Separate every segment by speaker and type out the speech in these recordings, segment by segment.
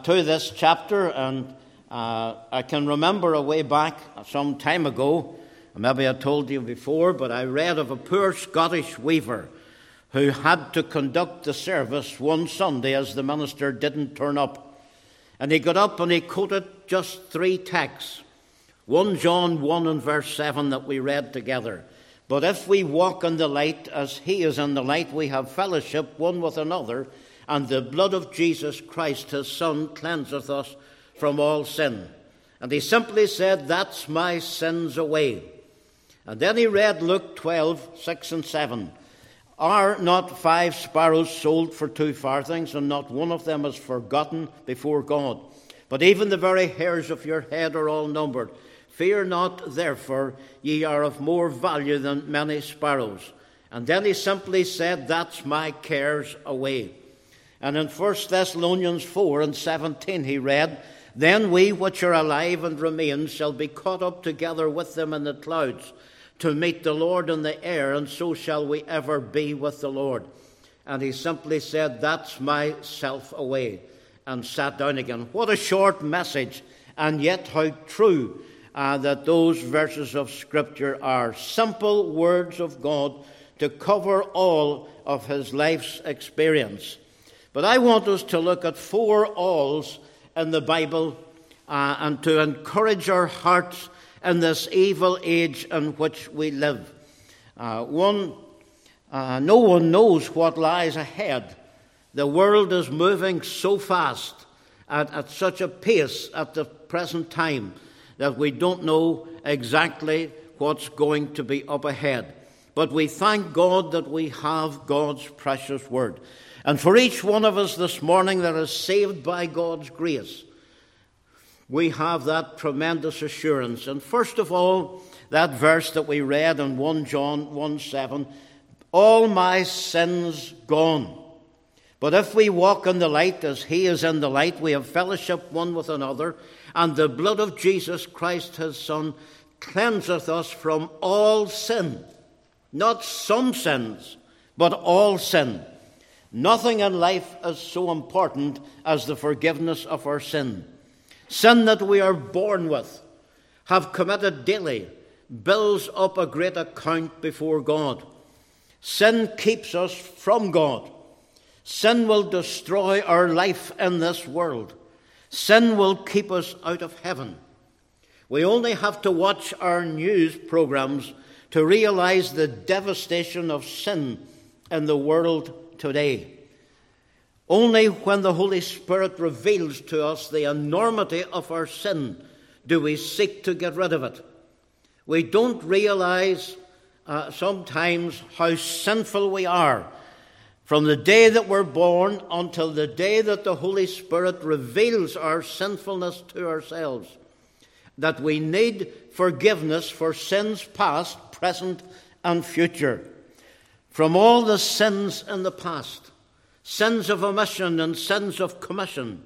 Speaker 1: to this chapter, and I can remember a way back some time ago, maybe I told you before, but I read of a poor Scottish weaver who had to conduct the service one Sunday as the minister didn't turn up. And he got up and he quoted just 3 texts. 1 John 1 and verse 7 that we read together. But if we walk in the light as he is in the light, we have fellowship one with another, and the blood of Jesus Christ, his Son, cleanseth us from all sin. And he simply said, that's my sins away. And then he read Luke 12, 6 and 7. Are not 5 sparrows sold for 2 farthings, and not one of them is forgotten before God? But even the very hairs of your head are all numbered. Fear not, therefore, ye are of more value than many sparrows. And then he simply said, that's my cares away. And in 1 Thessalonians 4 and 17 he read, then we which are alive and remain shall be caught up together with them in the clouds, to meet the Lord in the air, and so shall we ever be with the Lord. And he simply said, that's myself away, and sat down again. What a short message, and yet how true that those verses of Scripture are. Simple words of God to cover all of his life's experience. But I want us to look at 4 alls in the Bible and to encourage our hearts in this evil age in which we live. No one knows what lies ahead. The world is moving so fast at such a pace at the present time that we don't know exactly what's going to be up ahead. But we thank God that we have God's precious word. And for each one of us this morning that is saved by God's grace, we have that tremendous assurance. And first of all, that verse that we read in 1 John 1:7, all my sins gone. But if we walk in the light as he is in the light, we have fellowship one with another, and the blood of Jesus Christ, his Son, cleanseth us from all sin. Not some sins, but all sin. Nothing in life is so important as the forgiveness of our sin. Sin that we are born with, have committed daily, builds up a great account before God. Sin keeps us from God. Sin will destroy our life in this world. Sin will keep us out of heaven. We only have to watch our news programs to realize the devastation of sin in the world today. Only when the Holy Spirit reveals to us the enormity of our sin do we seek to get rid of it. We don't realize sometimes how sinful we are from the day that we're born until the day that the Holy Spirit reveals our sinfulness to ourselves, that we need forgiveness for sins past, present, and future. From all the sins in the past, sins of omission and sins of commission,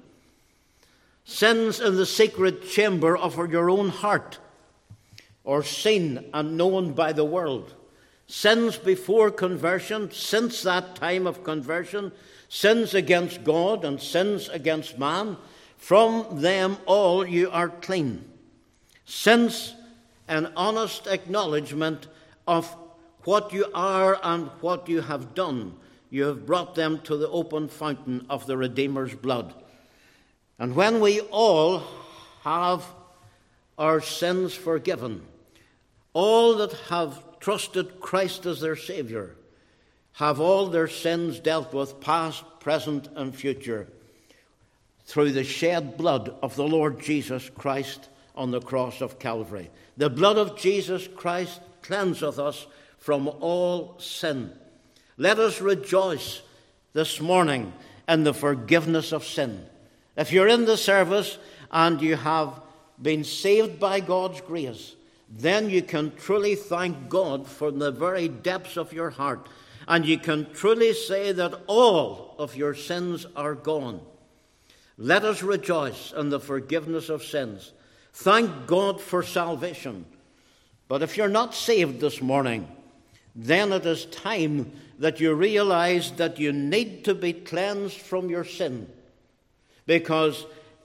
Speaker 1: sins in the secret chamber of your own heart, or seen and known by the world, sins before conversion, since that time of conversion, sins against God and sins against man, from them all you are clean. Since an honest acknowledgement of what you are and what you have done, you have brought them to the open fountain of the Redeemer's blood. And when we all have our sins forgiven, all that have trusted Christ as their Savior have all their sins dealt with, past, present, and future, through the shed blood of the Lord Jesus Christ on the cross of Calvary. The blood of Jesus Christ cleanseth us from all sin. Let us rejoice this morning in the forgiveness of sin. If you're in the service and you have been saved by God's grace, then you can truly thank God from the very depths of your heart. And you can truly say that all of your sins are gone. Let us rejoice in the forgiveness of sins. Thank God for salvation. But if you're not saved this morning, then it is time that you realize that you need to be cleansed from your sin. Because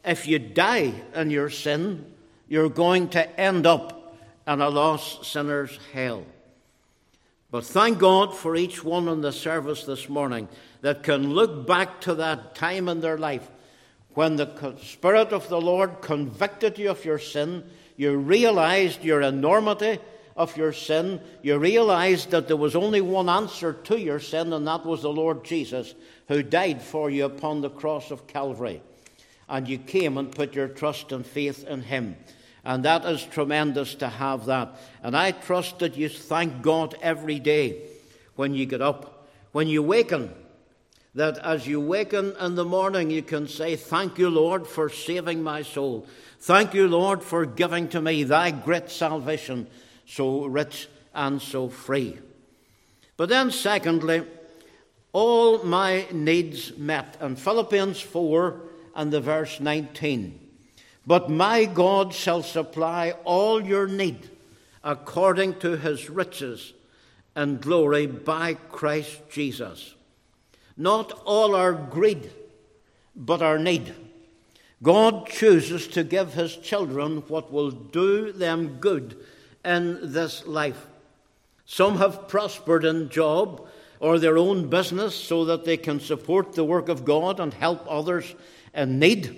Speaker 1: if you die in your sin, you're going to end up in a lost sinner's hell. But thank God for each one in the service this morning that can look back to that time in their life when the Spirit of the Lord convicted you of your sin. You realized your enormity of your sin. You realized that there was only one answer to your sin, and that was the Lord Jesus, who died for you upon the cross of Calvary. And you came and put your trust and faith in him. And that is tremendous to have that. And I trust that you thank God every day when you get up, when you waken, that as you waken in the morning you can say, thank you, Lord, for saving my soul. Thank you, Lord, for giving to me thy great salvation, so rich and so free. But then secondly, all my needs met. In Philippians 4 and the verse 19. But my God shall supply all your need according to his riches and glory by Christ Jesus. Not all our greed, but our need. God chooses to give his children what will do them good in this life. Some have prospered in job or their own business so that they can support the work of God and help others in need.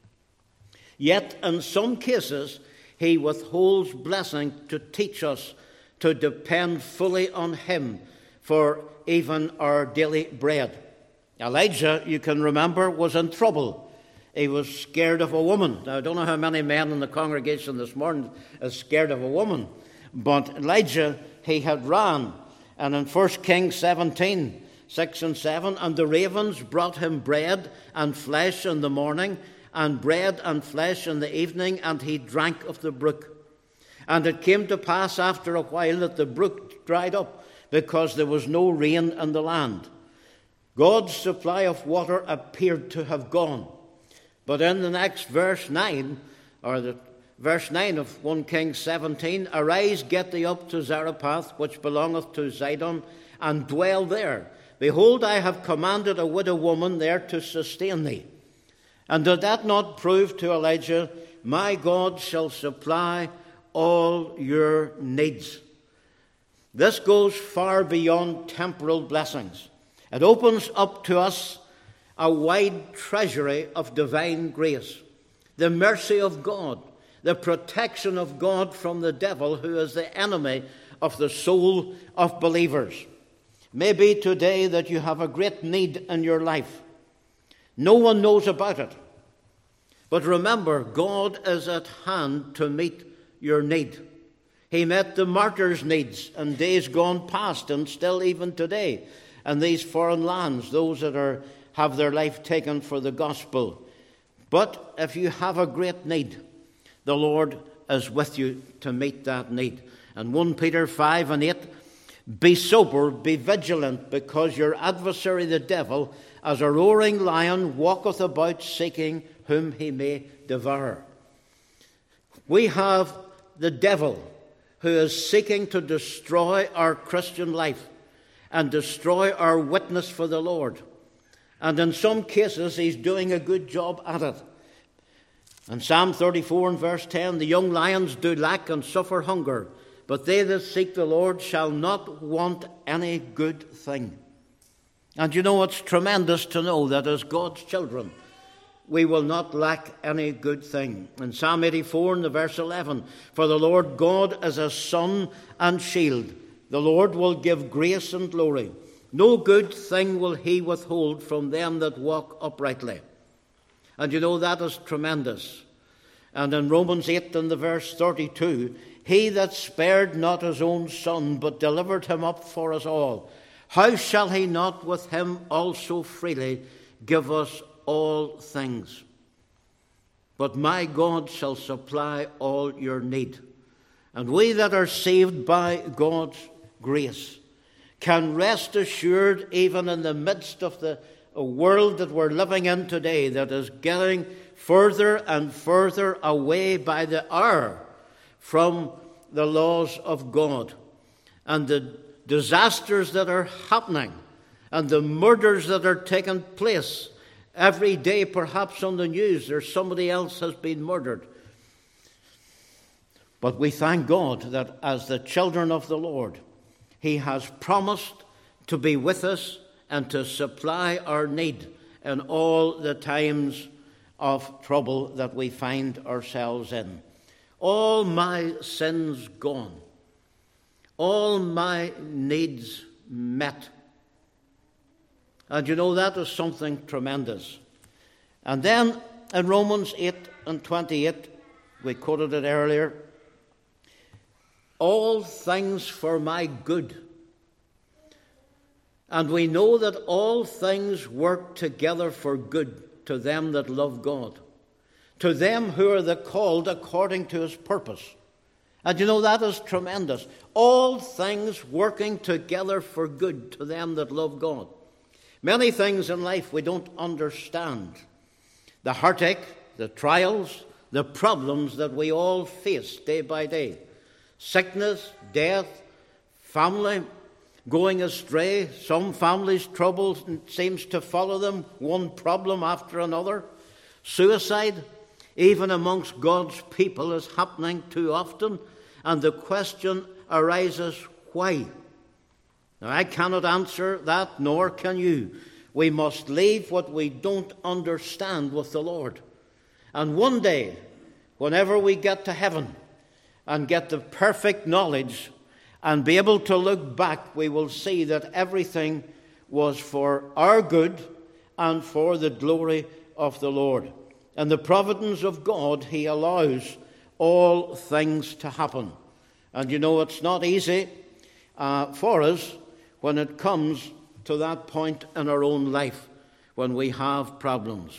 Speaker 1: Yet in some cases, he withholds blessing to teach us to depend fully on him for even our daily bread. Elijah, you can remember, was in trouble. He was scared of a woman. Now, I don't know how many men in the congregation this morning are scared of a woman, but Elijah, he had ran. And in 1 Kings 17, 6 and 7, and the ravens brought him bread and flesh in the morning, and bread and flesh in the evening, and he drank of the brook. And it came to pass after a while that the brook dried up, because there was no rain in the land. God's supply of water appeared to have gone. But in the next verse 9, or the verse 9 of 1 Kings 17, arise, get thee up to Zarephath, which belongeth to Zidon, and dwell there. Behold, I have commanded a widow woman there to sustain thee. And did that not prove to Elijah, my God shall supply all your needs? This goes far beyond temporal blessings. It opens up to us a wide treasury of divine grace, the mercy of God, the protection of God from the devil, who is the enemy of the soul of believers. Maybe today that you have a great need in your life. No one knows about it. But remember, God is at hand to meet your need. He met the martyrs' needs in days gone past, and still even today in these foreign lands, those that have their life taken for the gospel. But if you have a great need, the Lord is with you to meet that need. And 1 Peter 5 and 8, be sober, be vigilant, because your adversary the devil, as a roaring lion, walketh about seeking whom he may devour. We have the devil who is seeking to destroy our Christian life and destroy our witness for the Lord. And in some cases, he's doing a good job at it. In Psalm 34 and verse 10, the young lions do lack and suffer hunger, but they that seek the Lord shall not want any good thing. And you know, it's tremendous to know that as God's children, we will not lack any good thing. In Psalm 84 and the verse 11, for the Lord God is a sun and shield. The Lord will give grace and glory. No good thing will he withhold from them that walk uprightly. And you know, that is tremendous. And in Romans 8 and the verse 32, he that spared not his own son, but delivered him up for us all, how shall he not with him also freely give us all things? But my God shall supply all your need. And we that are saved by God's grace can rest assured, even in the midst of the world that we're living in today, that is getting further and further away by the hour from the laws of God, and the disasters that are happening, and the murders that are taking place Every day, perhaps on the news, there's somebody else has been murdered. But we thank God that as the children of the Lord, He has promised to be with us and to supply our need in all the times of trouble that we find ourselves in. All my sins gone. All my needs met. And you know, that is something tremendous. And then in Romans 8 and 28, we quoted it earlier, all things for my good. And we know that all things work together for good to them that love God, to them who are the called according to His purpose. And you know, that is tremendous. All things working together for good to them that love God. Many things in life we don't understand. The heartache, the trials, the problems that we all face day by day. Sickness, death, family, going astray. Some families' trouble seems to follow them, one problem after another. Suicide, even amongst God's people, is happening too often. And the question arises, why? Now, I cannot answer that, nor can you. We must leave what we don't understand with the Lord. And one day, whenever we get to heaven and get the perfect knowledge and be able to look back, we will see that everything was for our good and for the glory of the Lord. In the providence of God, He allows all things to happen. And you know, it's not easy for us when it comes to that point in our own life, when we have problems.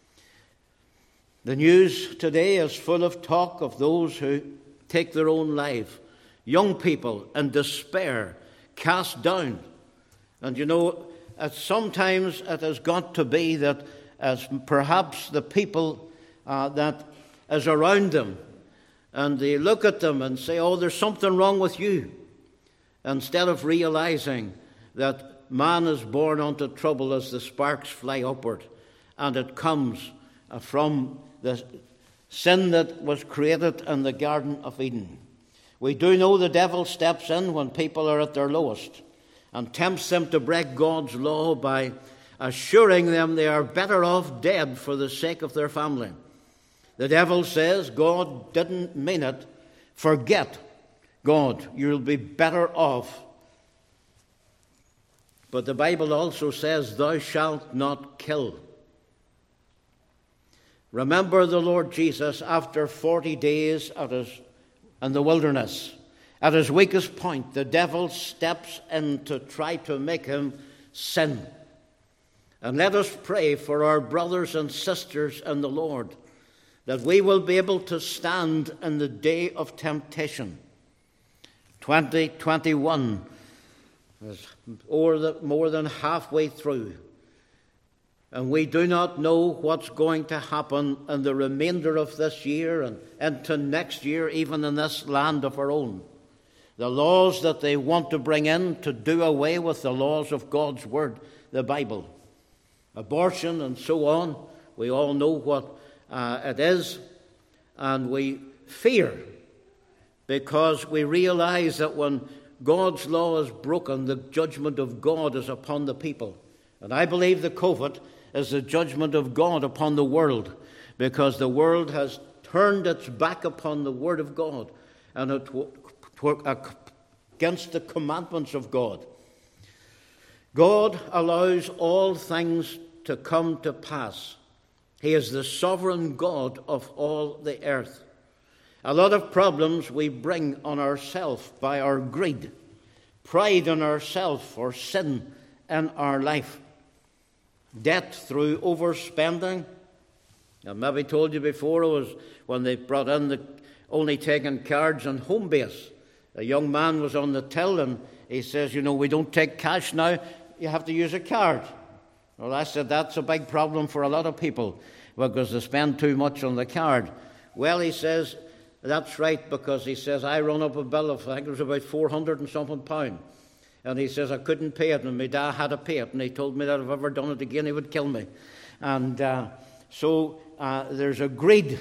Speaker 1: The news today is full of talk of those who take their own life. Young people in despair, cast down. And you know, sometimes it has got to be that as perhaps the people that is around them, and they look at them and say, oh, there's something wrong with you, instead of realizing that man is born unto trouble as the sparks fly upward, and it comes from the sin that was created in the Garden of Eden. We do know the devil steps in when people are at their lowest and tempts them to break God's law by assuring them they are better off dead for the sake of their family. The devil says, God didn't mean it. Forget God. You'll be better off. But the Bible also says, thou shalt not kill. Remember the Lord Jesus after 40 days in the wilderness. At his weakest point, the devil steps in to try to make him sin. And let us pray for our brothers and sisters in the Lord, that we will be able to stand in the day of temptation. 2021 is more than halfway through. And we do not know what's going to happen in the remainder of this year and into next year, even in this land of our own. The laws that they want to bring in to do away with the laws of God's Word, the Bible. Abortion and so on, we all know what it is. And we fear because we realize that when God's law is broken, the judgment of God is upon the people. And I believe the COVID is the judgment of God upon the world, because the world has turned its back upon the Word of God and it against the commandments of God. God allows all things to come to pass. He is the sovereign God of all the earth. A lot of problems we bring on ourselves by our greed, pride in ourselves, or sin in our life. Debt through overspending. I maybe told you before, it was when they brought in the only taking cards on home base. A young man was on the till and he says, you know, we don't take cash now, you have to use a card. Well, I said, that's a big problem for a lot of people because they spend too much on the card. Well, he says, that's right, because he says, I run up a bill of, I think it was about 400 and something pound. And he says, I couldn't pay it, and my dad had to pay it. And he told me that if I ever done it again, he would kill me. And so there's a greed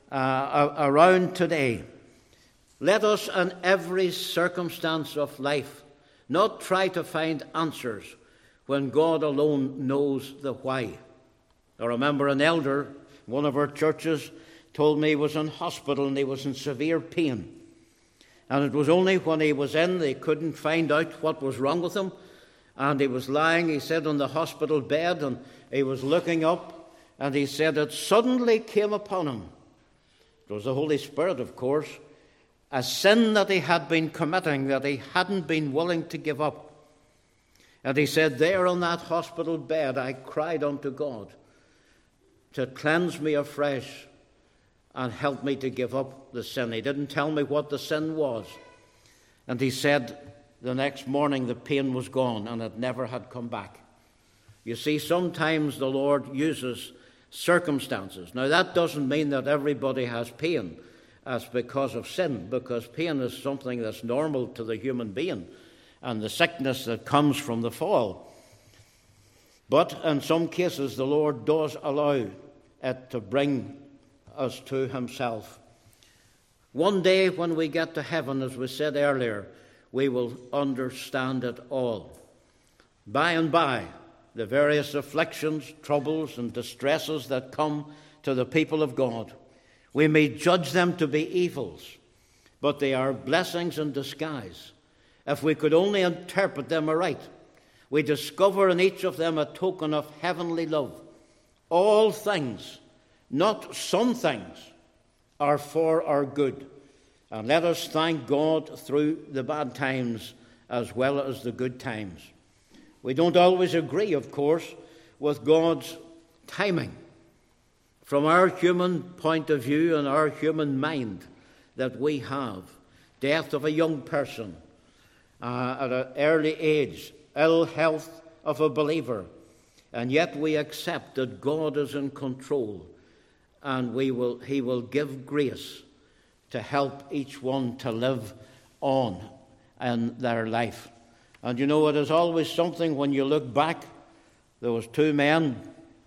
Speaker 1: around today. Let us, in every circumstance of life, not try to find answers when God alone knows the why. I remember an elder, one of our churches, told me he was in hospital and he was in severe pain. And it was only when he was in, they couldn't find out what was wrong with him. And he was lying, he said, on the hospital bed, and he was looking up, and he said it suddenly came upon him. It was the Holy Spirit, of course, a sin that he had been committing, that he hadn't been willing to give up. And he said, there on that hospital bed, I cried unto God to cleanse me afresh and help me to give up the sin. He didn't tell me what the sin was. And he said the next morning the pain was gone and it never had come back. You see, sometimes the Lord uses circumstances. Now, that doesn't mean that everybody has pain as because of sin, because pain is something that's normal to the human being and the sickness that comes from the fall. But in some cases, the Lord does allow it to bring us to himself. One day when we get to heaven, as we said earlier, we will understand it all. By and by, the various afflictions, troubles, and distresses that come to the people of God, we may judge them to be evils, but they are blessings in disguise. If we could only interpret them aright, we discover in each of them a token of heavenly love. All things, not some things, are for our good. And let us thank God through the bad times as well as the good times. We don't always agree, of course, with God's timing. From our human point of view and our human mind that we have, death of a young person at an early age, ill health of a believer, and yet we accept that God is in control, and He will give grace to help each one to live on in their life. And you know, it is always something when you look back. There was two men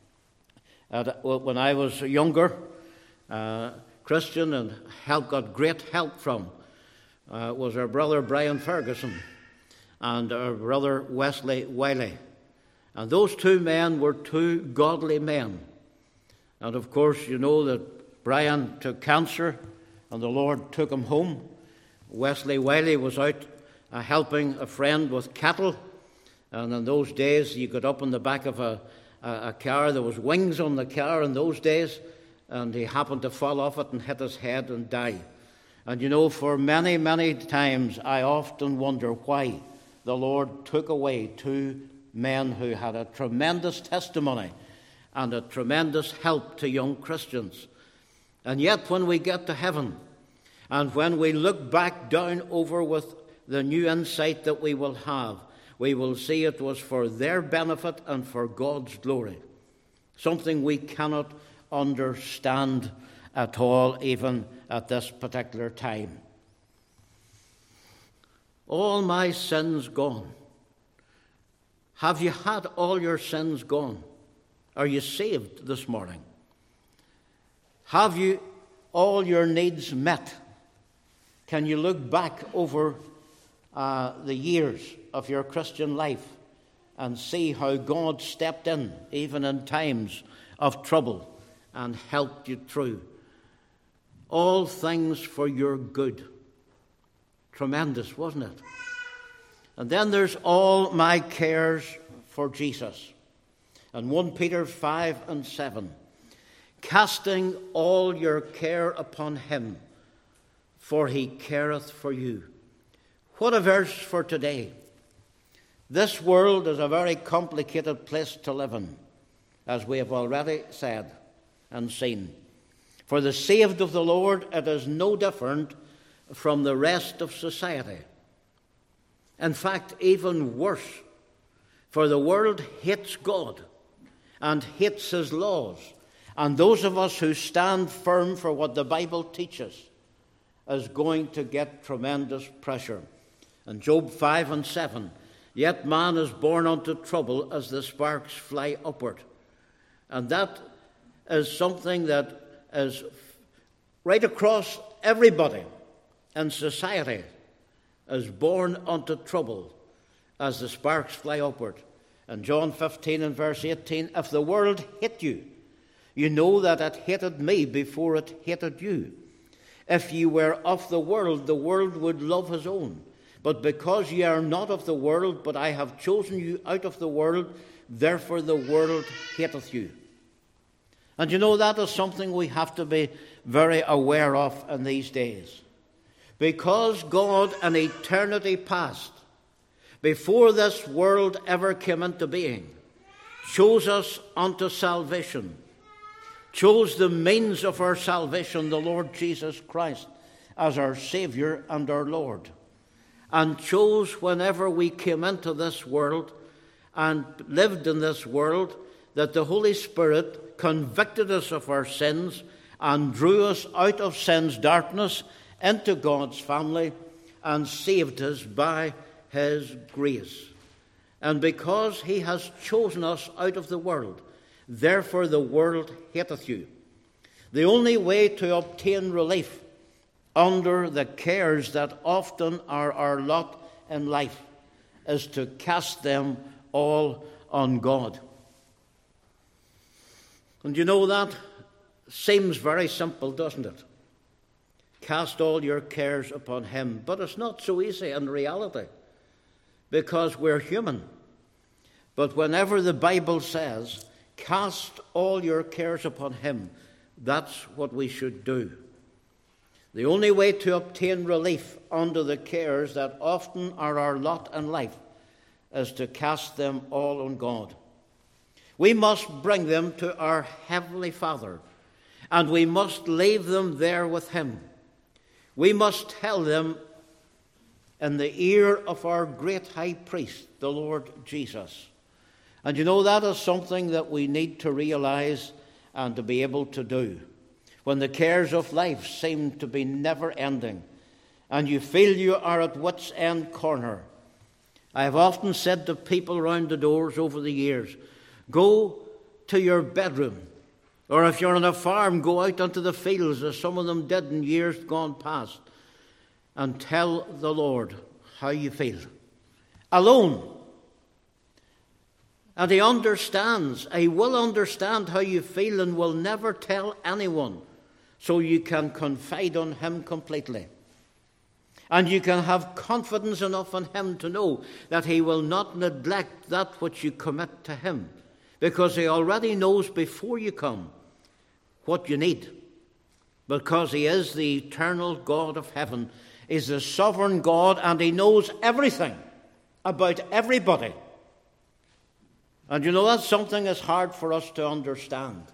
Speaker 1: when I was younger, Christian, and got great help from was our brother Brian Ferguson and our brother Wesley Wiley. And those two men were two godly men. And of course, you know that Brian took cancer and the Lord took him home. Wesley Wiley was out helping a friend with cattle. And in those days, you got up on the back of a car. There was wings on the car in those days. And he happened to fall off it and hit his head and die. And you know, for many, many times, I often wonder why the Lord took away two men who had a tremendous testimony and a tremendous help to young Christians. And yet when we get to heaven and when we look back down over with the new insight that we will have, we will see it was for their benefit and for God's glory. Something we cannot understand at all, even at this particular time. All my sins gone. Have you had all your sins gone? Are you saved this morning? Have you all your needs met? Can you look back over the years of your Christian life and see how God stepped in, even in times of trouble, and helped you through? All things for your good. Tremendous, wasn't it? And then there's all my cares for Jesus. And 1 Peter 5 and 7. Casting all your care upon him, for he careth for you. What a verse for today. This world is a very complicated place to live in, as we have already said and seen. For the saved of the Lord, it is no different from the rest of society. In fact, even worse, for the world hates God and hates his laws. And those of us who stand firm for what the Bible teaches is going to get tremendous pressure. And Job 5 and 7, yet man is born unto trouble as the sparks fly upward. And that is something that is right across everybody in society, is born unto trouble as the sparks fly upward. In John 15 and verse 18, if the world hate you, you know that it hated me before it hated you. If you were of the world would love his own. But because ye are not of the world, but I have chosen you out of the world, therefore the world hateth you. And you know, that is something we have to be very aware of in these days. Because God in eternity past, before this world ever came into being, chose us unto salvation, chose the means of our salvation, the Lord Jesus Christ, as our Saviour and our Lord, and chose whenever we came into this world and lived in this world that the Holy Spirit convicted us of our sins and drew us out of sin's darkness into God's family and saved us by his grace. And because he has chosen us out of the world, therefore the world hateth you. The only way to obtain relief under the cares that often are our lot in life is to cast them all on God. And you know, that seems very simple, doesn't it? Cast all your cares upon him. But it's not so easy in reality, because we're human. But whenever the Bible says, cast all your cares upon him, that's what we should do. The only way to obtain relief under the cares that often are our lot in life is to cast them all on God. We must bring them to our Heavenly Father, and we must leave them there with him. We must tell them in the ear of our great high priest, the Lord Jesus. And you know, that is something that we need to realize and to be able to do. When the cares of life seem to be never ending and you feel you are at wit's end corner, I have often said to people around the doors over the years, go to your bedroom, or if you're on a farm, go out onto the fields, as some of them did in years gone past, and tell the Lord how you feel. Alone. And he understands. He will understand how you feel and will never tell anyone. So you can confide on him completely. And you can have confidence enough in him to know that he will not neglect that which you commit to him, because he already knows before you come what you need. Because he is the eternal God of heaven. He's the sovereign God, and he knows everything about everybody. And you know, that's something that's hard for us to understand.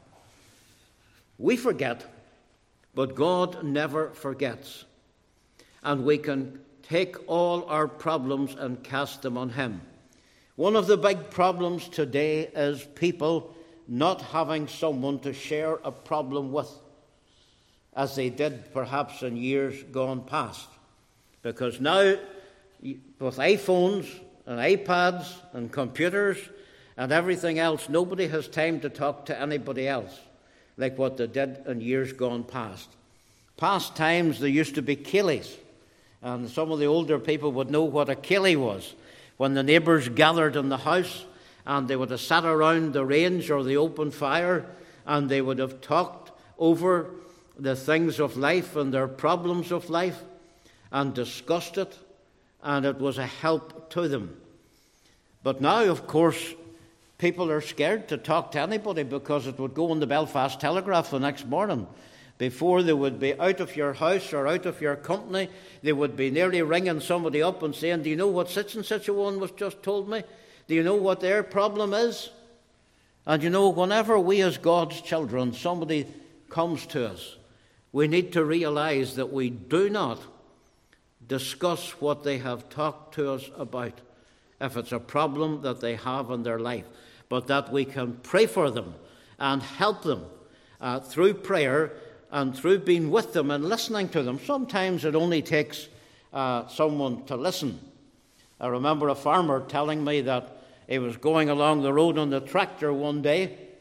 Speaker 1: We forget, but God never forgets. And we can take all our problems and cast them on him. One of the big problems today is people not having someone to share a problem with, as they did perhaps in years gone past. Because now, with iPhones and iPads and computers and everything else, nobody has time to talk to anybody else like what they did in years gone past. Past times there used to be ceilidhs, and some of the older people would know what a ceilidh was. When the neighbours gathered in the house, and they would have sat around the range or the open fire, and they would have talked over the things of life and their problems of life and discussed it, and it was a help to them. But now, of course, people are scared to talk to anybody, because it would go on the Belfast Telegraph the next morning. Before they would be out of your house or out of your company, they would be nearly ringing somebody up and saying, do you know what such and such a one was just told me? Do you know what their problem is? And you know, whenever we as God's children, somebody comes to us, we need to realize that we do not discuss what they have talked to us about, if it's a problem that they have in their life, but that we can pray for them and help them through prayer and through being with them and listening to them. Sometimes it only takes someone to listen. I remember a farmer telling me that he was going along the road on the tractor one day,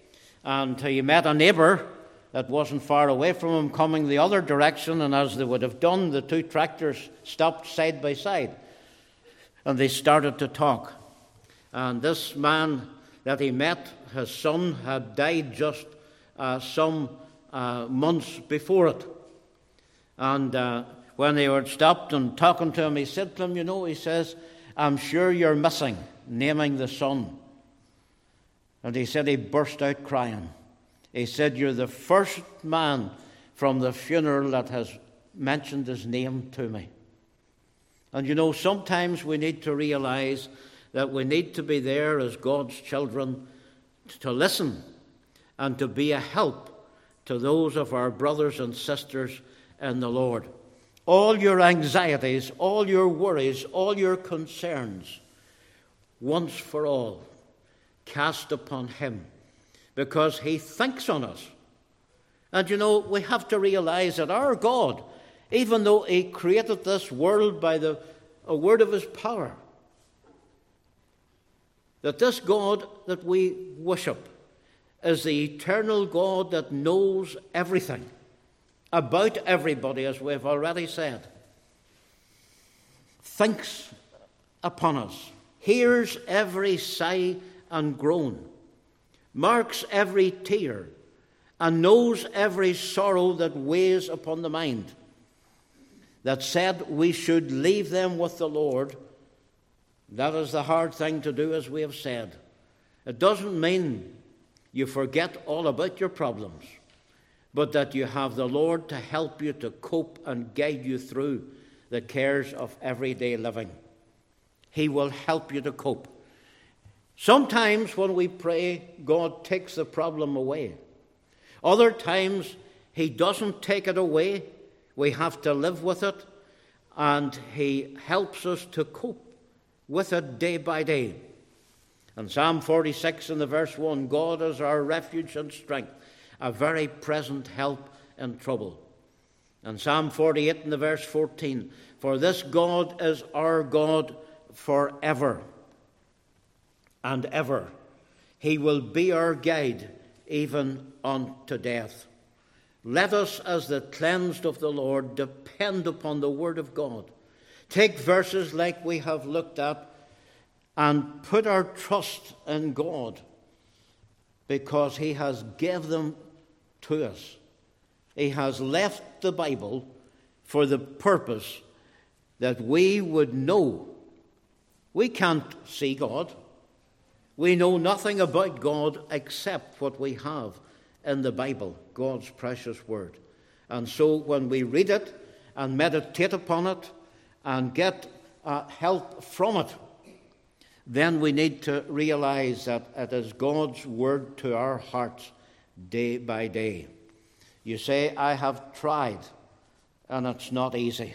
Speaker 1: and he met a neighbour that wasn't far away from him coming the other direction, and as they would have done, the two tractors stopped side by side, and they started to talk. And this man that he met, his son, had died just some months before it. And when they were stopped and talking to him, he said to him, he says, "I'm sure you're missing," naming the son. And he said he burst out crying. He said, "You're the first man from the funeral that has mentioned his name to me." And sometimes we need to realize that we need to be there as God's children to listen and to be a help to those of our brothers and sisters in the Lord. All your anxieties, all your worries, all your concerns, once for all, cast upon him, because he thinks on us. And we have to realize that our God, even though he created this world by a word of his power, that this God that we worship is the eternal God that knows everything about everybody, as we've already said, thinks upon us, hears every sigh and groan, marks every tear, and knows every sorrow that weighs upon the mind, that said we should leave them with the Lord. That is the hard thing to do, as we have said. It doesn't mean you forget all about your problems, but that you have the Lord to help you to cope and guide you through the cares of everyday living. He will help you to cope. Sometimes when we pray, God takes the problem away. Other times, he doesn't take it away. We have to live with it, and he helps us to cope with it day by day. In Psalm 46 in the verse 1, God is our refuge and strength, a very present help in trouble. And Psalm 48 in the verse 14, for this God is our God forever and ever. He will be our guide even unto death. Let us, as the cleansed of the Lord, depend upon the word of God. Take verses like we have looked at and put our trust in God, because he has given them to us. He has left the Bible for the purpose that we would know. We can't see God. We know nothing about God except what we have in the Bible, God's precious word. And so when we read it and meditate upon it and get help from it, then we need to realize that it is God's word to our hearts day by day. You say, I have tried, and it's not easy.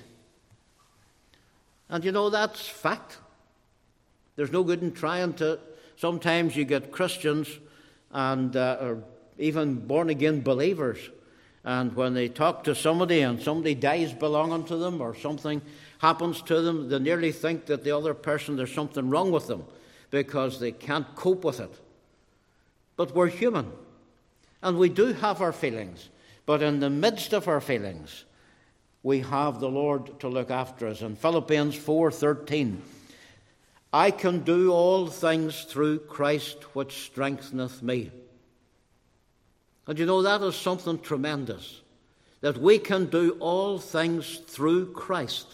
Speaker 1: And that's fact. There's no good in trying to. Sometimes you get Christians and or even born-again believers, and when they talk to somebody and somebody dies belonging to them or something happens to them, they nearly think that the other person, there's something wrong with them because they can't cope with it. But we're human, and we do have our feelings. But in the midst of our feelings, we have the Lord to look after us. In Philippians 4:13, I can do all things through Christ which strengtheneth me. And that is something tremendous, that we can do all things through Christ.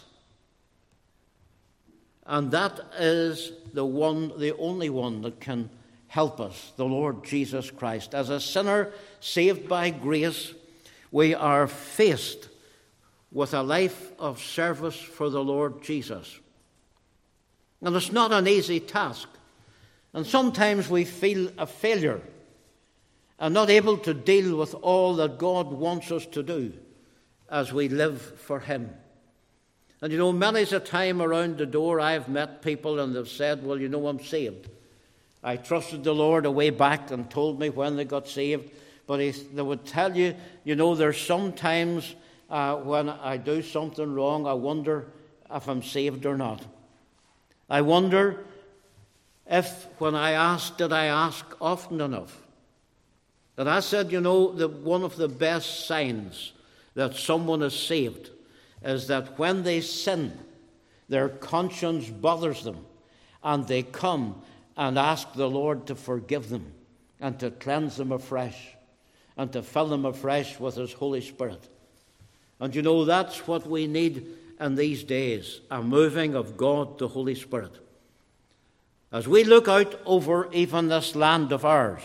Speaker 1: And that is the only one that can help us, the Lord Jesus Christ. As a sinner saved by grace, we are faced with a life of service for the Lord Jesus. And it's not an easy task. And sometimes we feel a failure and not able to deal with all that God wants us to do as we live for him. And many's a time around the door I've met people and they've said, well, I'm saved. I trusted the Lord a way back and told me when they got saved. But they would tell you, there's sometimes when I do something wrong, I wonder if I'm saved or not. I wonder if when I ask, did I ask often enough? That I said, that one of the best signs that someone is saved is that when they sin, their conscience bothers them, and they come and ask the Lord to forgive them and to cleanse them afresh and to fill them afresh with His Holy Spirit. And that's what we need in these days, a moving of God, the Holy Spirit. As we look out over even this land of ours,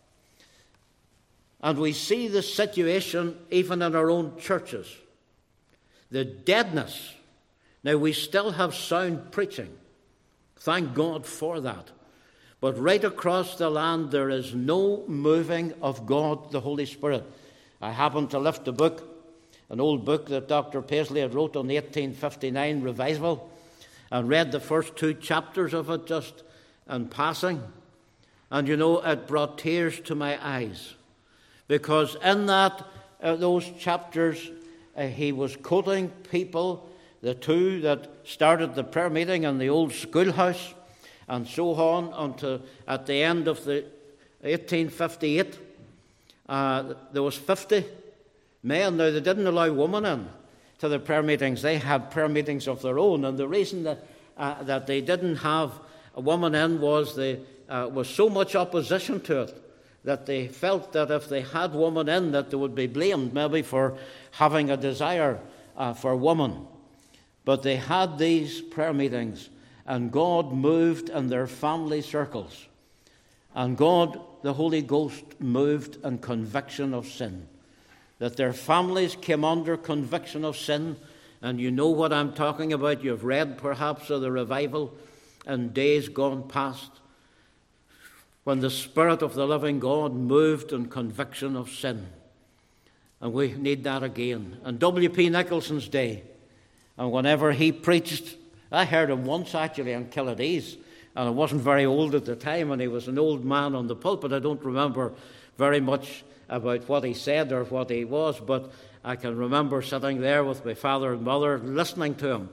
Speaker 1: and we see the situation even in our own churches, the deadness. Now, we still have sound preaching. Thank God for that. But right across the land, there is no moving of God, the Holy Spirit. I happened to lift a book, an old book that Dr. Paisley had wrote on the 1859 revival, and read the first 2 chapters of it just in passing. And it brought tears to my eyes, because in those chapters, he was quoting people, the 2 that started the prayer meeting in the old schoolhouse, and so on until at the end of the 1858, there was 50 men. Now, they didn't allow women in to the prayer meetings. They had prayer meetings of their own, and the reason that they didn't have a woman in was there was so much opposition to it that they felt that if they had women in, that they would be blamed maybe for having a desire for women. But they had these prayer meetings, and God moved in their family circles. And God, the Holy Ghost, moved in conviction of sin. That their families came under conviction of sin. And you know what I'm talking about. You've read perhaps of the revival in days gone past, when the Spirit of the living God moved in conviction of sin. And we need that again. In W.P. Nicholson's day, and whenever he preached, I heard him once actually on Killadese, and I wasn't very old at the time, and he was an old man on the pulpit. I don't remember very much about what he said or what he was, but I can remember sitting there with my father and mother listening to him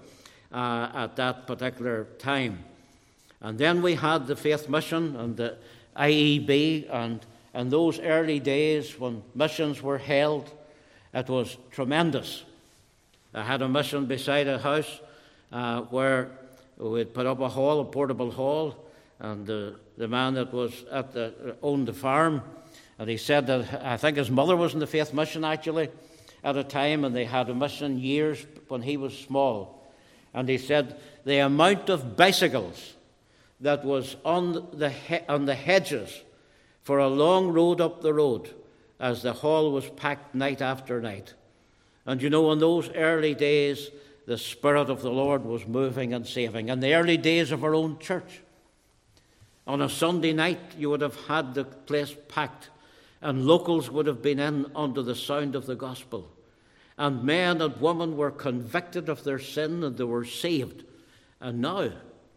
Speaker 1: at that particular time. And then we had the Faith Mission and the IEB, and in those early days when missions were held, it was tremendous. I had a mission beside a house where we'd put up a hall, a portable hall, and the man that was owned the farm, and he said that I think his mother was in the Faith Mission actually at a time, and they had a mission years when he was small. And he said the amount of bicycles that was on the hedges for a long road up the road as the hall was packed night after night. And in those early days, the Spirit of the Lord was moving and saving. In the early days of our own church, on a Sunday night, you would have had the place packed, and locals would have been in under the sound of the gospel. And men and women were convicted of their sin, and they were saved. And now,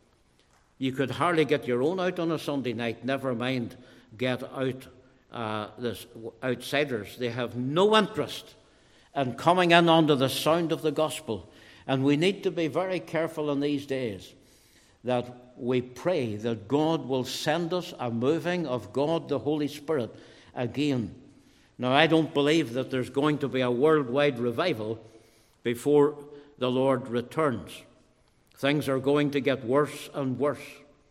Speaker 1: you could hardly get your own out on a Sunday night, never mind get out the outsiders. They have no interest in coming in under the sound of the gospel. And we need to be very careful in these days that we pray that God will send us a moving of God, the Holy Spirit, again. Now, I don't believe that there's going to be a worldwide revival before the Lord returns. Things are going to get worse and worse,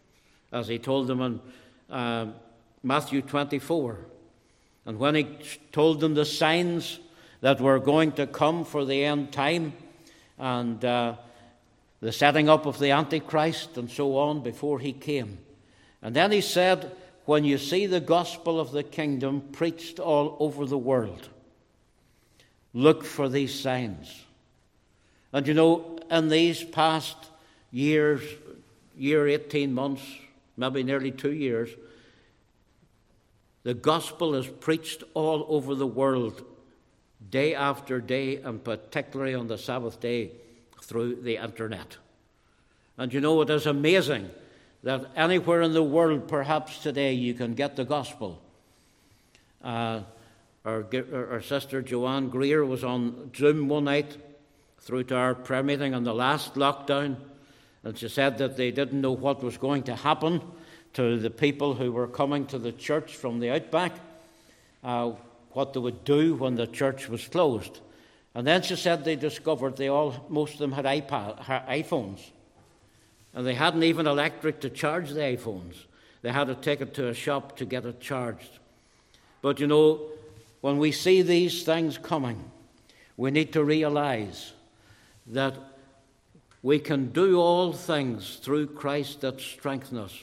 Speaker 1: as he told them in Matthew 24. And when he told them the signs that were going to come for the end time, and the setting up of the Antichrist and so on before he came. And then he said, when you see the gospel of the kingdom preached all over the world, look for these signs. And in these past years, 18 months, maybe nearly 2 years, the gospel is preached all over the world, day after day, and particularly on the Sabbath day through the internet. And it is amazing that anywhere in the world, perhaps today, you can get the gospel. Our sister Joanne Greer was on Zoom one night through to our prayer meeting on the last lockdown, and she said that they didn't know what was going to happen to the people who were coming to the church from the outback. what they would do when the church was closed. And then she said they discovered most of them had iPhones. And they hadn't even electric to charge the iPhones. They had to take it to a shop to get it charged. But when we see these things coming, we need to realize that we can do all things through Christ that strengthen us.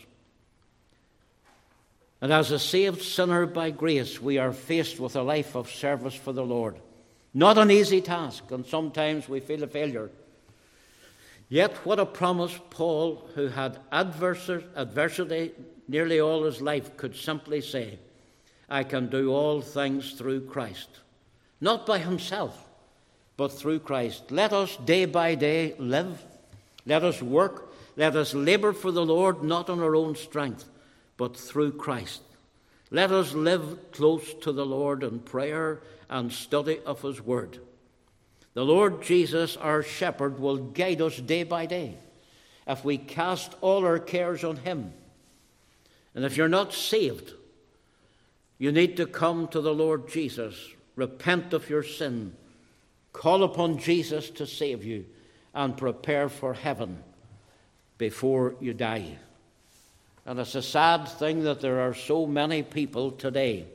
Speaker 1: And as a saved sinner by grace, we are faced with a life of service for the Lord. Not an easy task, and sometimes we feel a failure. Yet what a promise Paul, who had adversity nearly all his life, could simply say, I can do all things through Christ. Not by himself, but through Christ. Let us day by day live. Let us work. Let us labor for the Lord, not on our own strength, but through Christ. Let us live close to the Lord in prayer and study of his word. The Lord Jesus, our shepherd, will guide us day by day if we cast all our cares on him. And if you're not saved, you need to come to the Lord Jesus, repent of your sin, call upon Jesus to save you, and prepare for heaven before you die. And it's a sad thing that there are so many people today,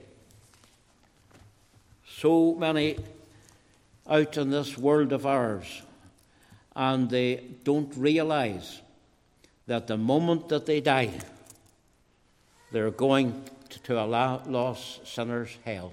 Speaker 1: so many out in this world of ours, and they don't realize that the moment that they die, they're going to a lost sinner's hell.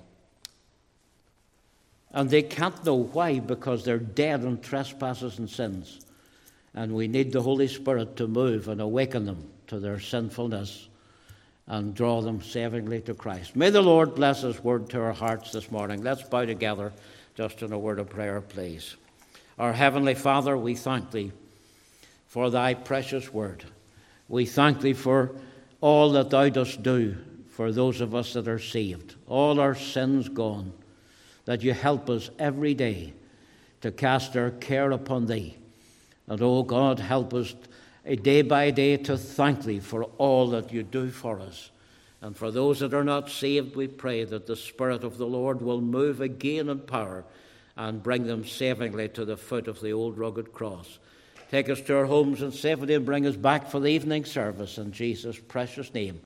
Speaker 1: And they can't know why, because they're dead in trespasses and sins. And we need the Holy Spirit to move and awaken them to their sinfulness and draw them savingly to Christ. May the Lord bless his word to our hearts this morning. Let's bow together just in a word of prayer, please. Our Heavenly Father, we thank thee for thy precious word. We thank thee for all that thou dost do for those of us that are saved, all our sins gone, that you help us every day to cast our care upon thee. And, oh God, help us day by day to thank thee for all that you do for us. And for those that are not saved, we pray that the Spirit of the Lord will move again in power and bring them savingly to the foot of the old rugged cross. Take us to our homes in safety and bring us back for the evening service in Jesus' precious name.